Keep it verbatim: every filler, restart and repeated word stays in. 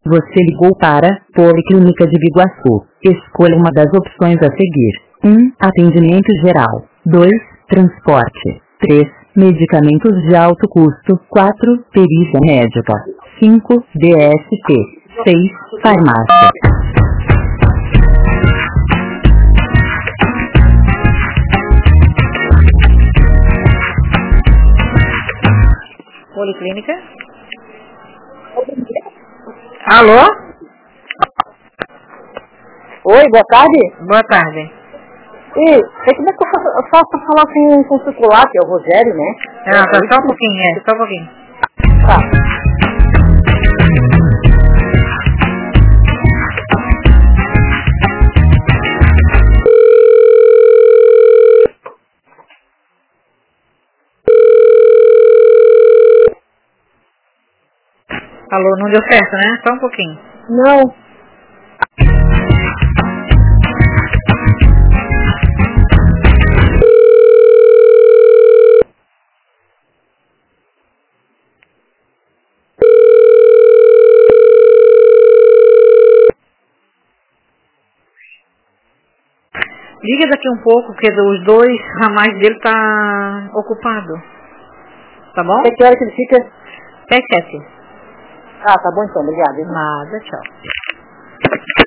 Você ligou para Policlínica de Biguaçu. Escolha uma das opções a seguir. um. Atendimento geral. dois. Transporte. três. Medicamentos de alto custo. quatro. Perícia médica. cinco. D S T. seis. Farmácia. Policlínica. Alô? Oi, boa tarde. Boa tarde. E, é como é que eu faço, eu faço pra falar com, com o circular, que é o Rogério, né? Ah, tá, só um pouquinho, é, só um pouquinho. Tá. Alô, não deu certo, né? Só um pouquinho. Não. Liga daqui um pouco, porque os dois ramais dele tá ocupado. Tá bom? Até que hora que ele fica? Até sete. Ah, tá bom então, obrigado. Nada, tchau.